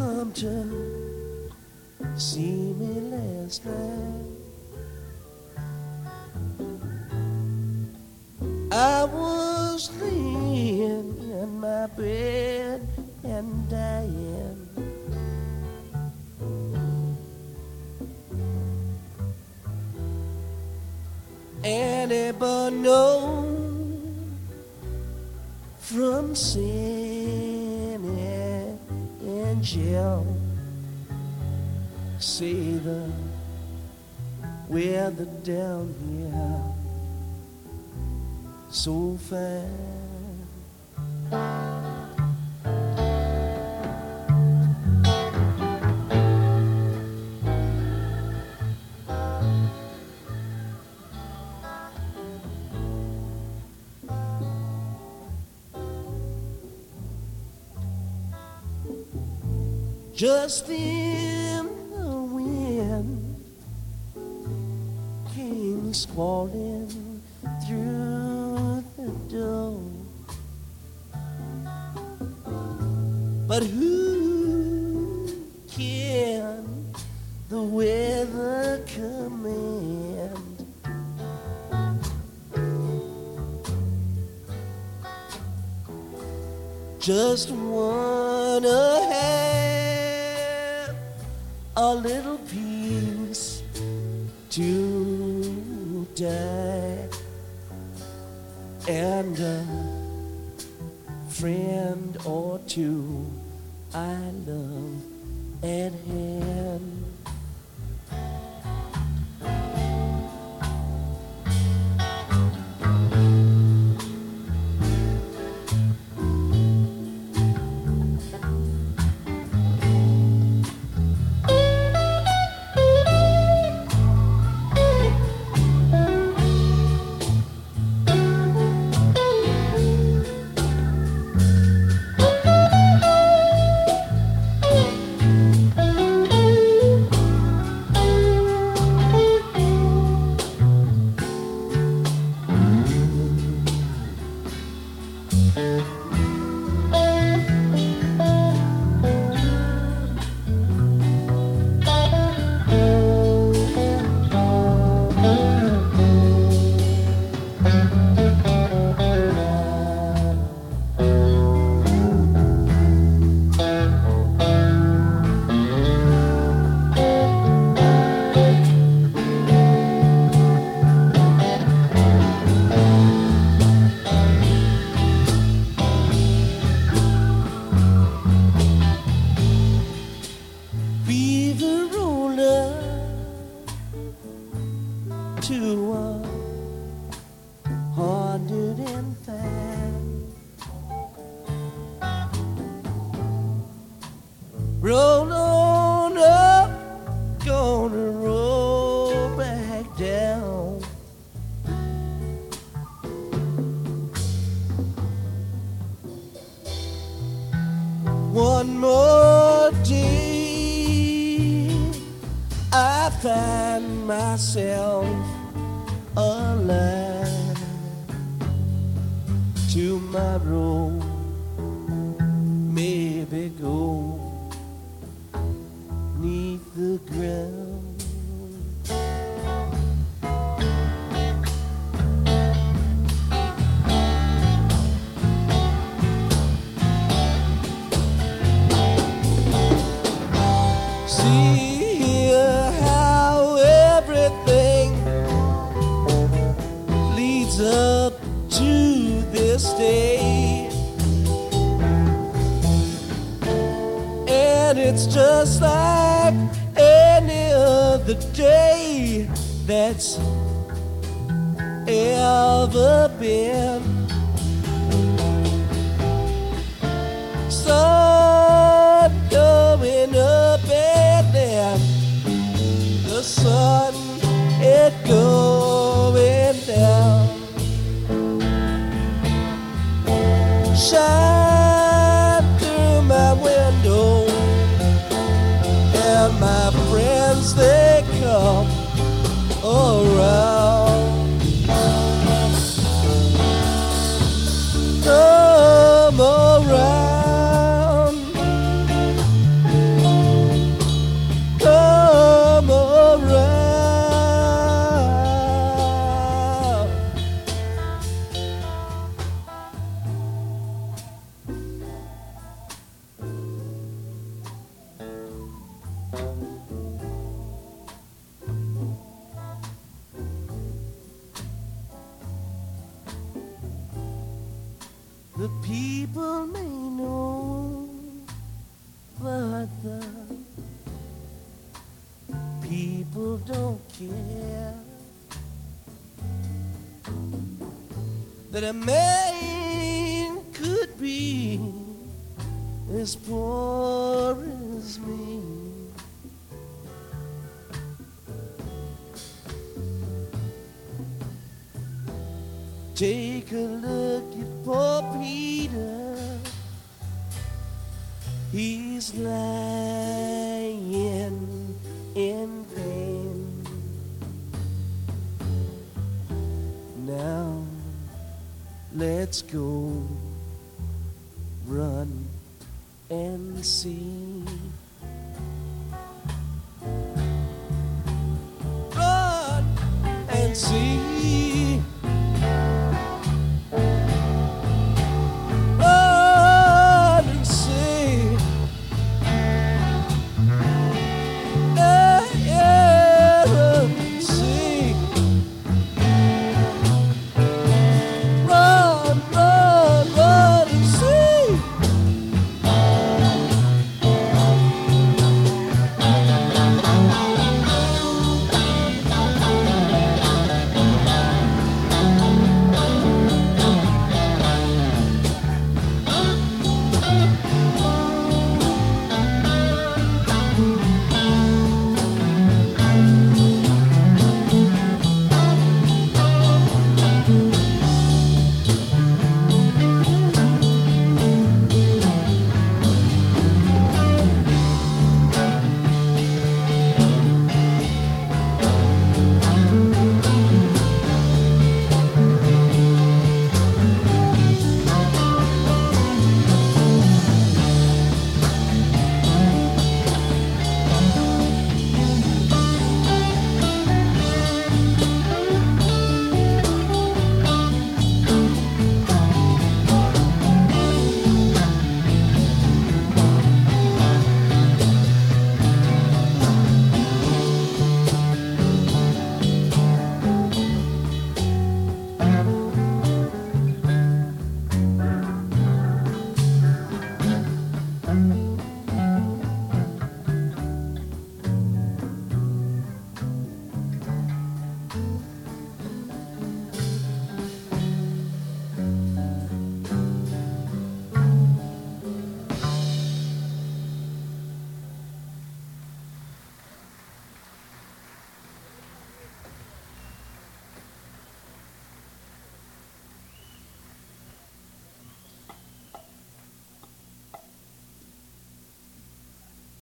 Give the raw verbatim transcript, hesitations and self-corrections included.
come to see me last night. I was laying in my bed and dying. Anybody know from sin in jail? Say the weather down here so fine. Just in the wind came squalling through the door. But who can the weather command? Just wanna have a little piece to die and a friend or two I love at hand. Roll on up, gonna roll back down. One more day, I find myself alive. Tomorrow, maybe go neath the ground. See here how everything leads up to this day, and it's just like any other day that's ever been. Sun going up and then the sun it going down. Shine through my window and my friends they come around. Come around. the people may know, but the people don't care that a man could be as poor as me. Take a look at poor Peter. He's lying in pain. Now let's go run and see. Run and see.